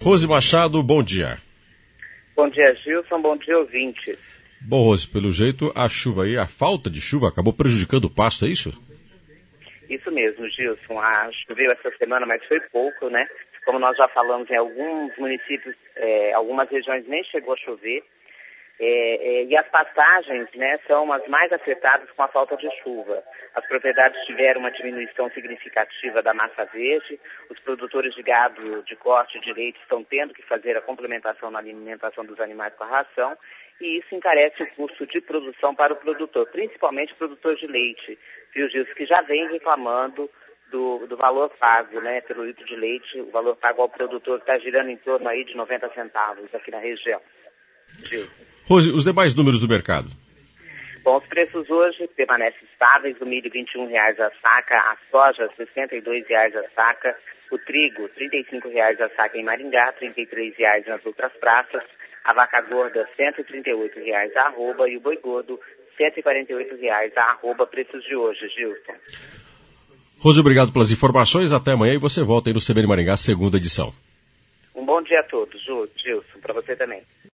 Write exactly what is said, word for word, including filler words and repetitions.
Rose Machado, bom dia. Bom dia, Gilson, bom dia, ouvinte. Bom, Rose, pelo jeito a chuva aí, a falta de chuva acabou prejudicando o pasto, é isso? Isso mesmo, Gilson. A choveu essa semana, mas foi pouco, né? Como nós já falamos, em alguns municípios, é, algumas regiões nem chegou a chover. É, é, e as pastagens, né, são as mais afetadas com a falta de chuva. As propriedades tiveram uma diminuição significativa da massa verde, os produtores de gado de corte de leite estão tendo que fazer a complementação na alimentação dos animais com a ração, e isso encarece o custo de produção para o produtor, principalmente o produtor de leite, viu, Gilson, que já vem reclamando do, do valor pago, né, pelo litro de leite, o valor pago ao produtor está girando em torno aí de noventa centavos aqui na região. Gilson. Rose, os demais números do mercado? Bom, os preços hoje permanecem estáveis, o milho vinte e um reais a saca, a soja sessenta e dois reais a saca, o trigo trinta e cinco reais a saca em Maringá, trinta e três reais nas outras praças, a vaca gorda cento e trinta e oito reais a arroba e o boi gordo cento e quarenta e oito reais a arroba, preços de hoje, Gilson. Rose, obrigado pelas informações, até amanhã e você volta aí no C B N Maringá, segunda edição. Um bom dia a todos, Gilson, para você também.